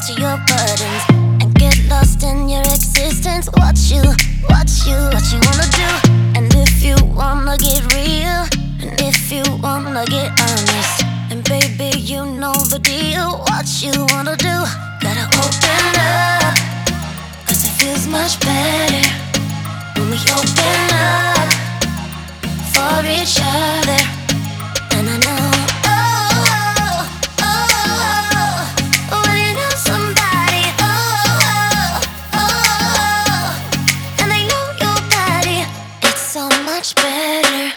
to your burdens and get lost in your existence. What you wanna do? And if you wanna get real, and if you wanna get honest, and baby, you know the deal. What you wanna do? Gotta open up, 'cause it feels much better when we open up for each other. And I know, when you know somebody, and they know your body, it's so much better.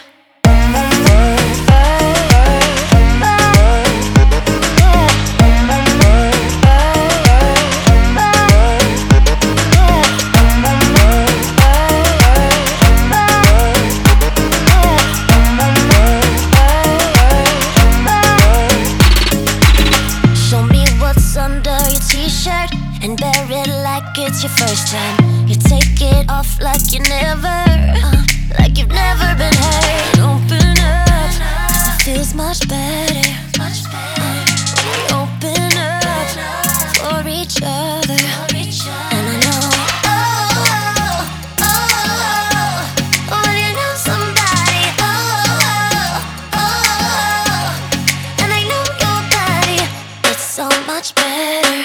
And bear it like it's your first time. You take it off like you've never been hurt. Open up, 'cause it feels much better. When we open up for each other. And I know, when you know somebody, and they know your body, it's so much better.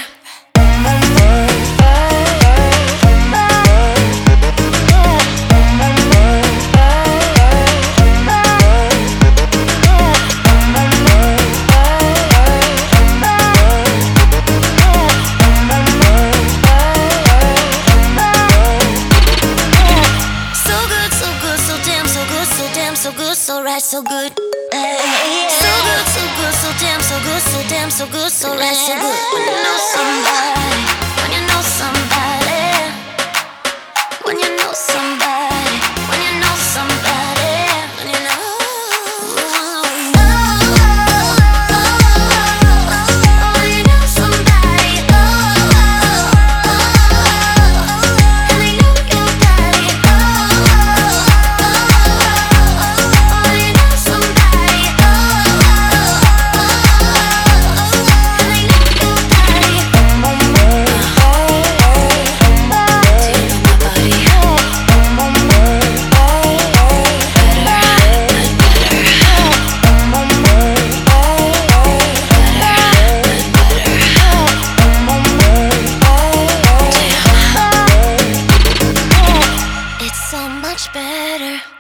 So good, so right, so good. So good, so good, so damn, so good, so damn, so good, so right, so good. When you know somebody, when you know somebody, when you know somebody, when you know somebody, when you know. When you know somebody, and they know your body. So much better.